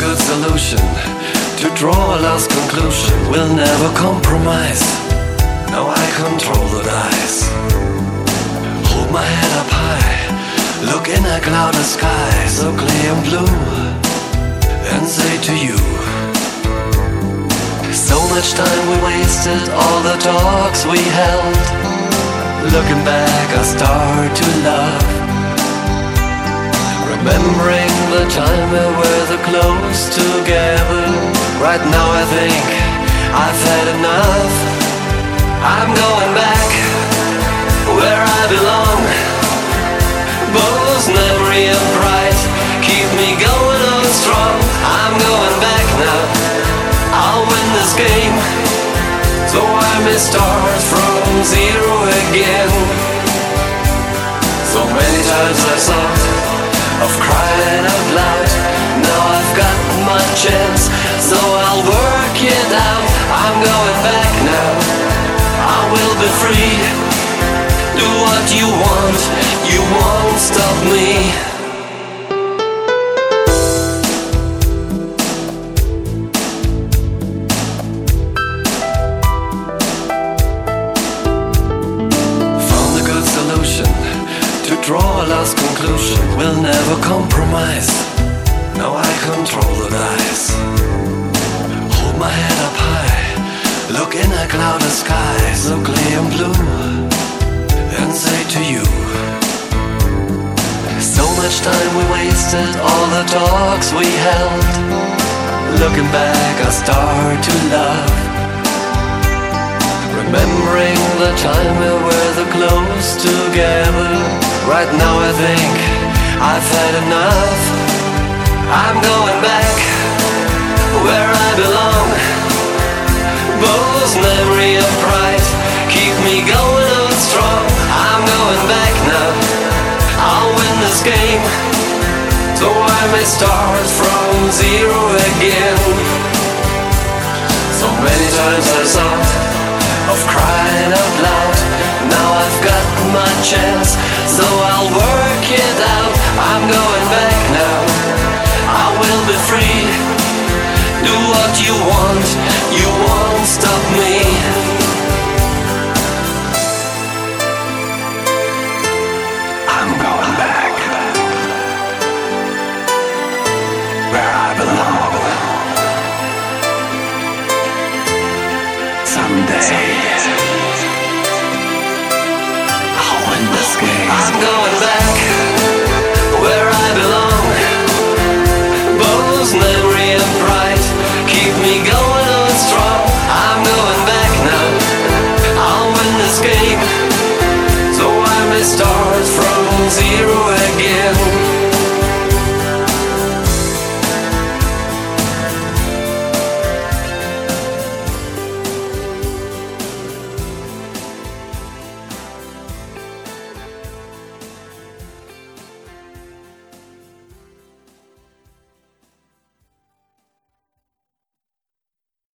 good solution to draw a last conclusion. We'll never compromise. No, I control the dice. Hold my head up high, look in a cloudless sky, so clear and blue, and say to you, so much time we wasted, all the talks we held. Looking back, I start to love, remembering the time we were the close together. Right now I think I've had enough. I'm going back where I belong. Both memory and pride keep me going on strong. I'm going back now, I'll win this game, so I may start from zero again. So many times I've thought of crying out loud. Now I've got my chance, so I'll work it out. I'm going back now, I will be free. Do what you want, you won't stop me. To draw a last conclusion, we'll never compromise. No, I control the dice. Hold my head up high, look in a cloudless sky, so clear and blue, and say to you, so much time we wasted, all the talks we held. Looking back, I start to love, remembering the time we were the close together. Right now I think I've had enough. I'm going back where I belong. Both memory and pride keep me going on strong. I'm going back now, I'll win this game, so I may start from zero again. So many times I thought of crying out loud. Now I've got my chance, so I'll work it out. I'm going back now, I will be free. Do what you want, you won't stop me. I'm going back where I belong. Someday I'm going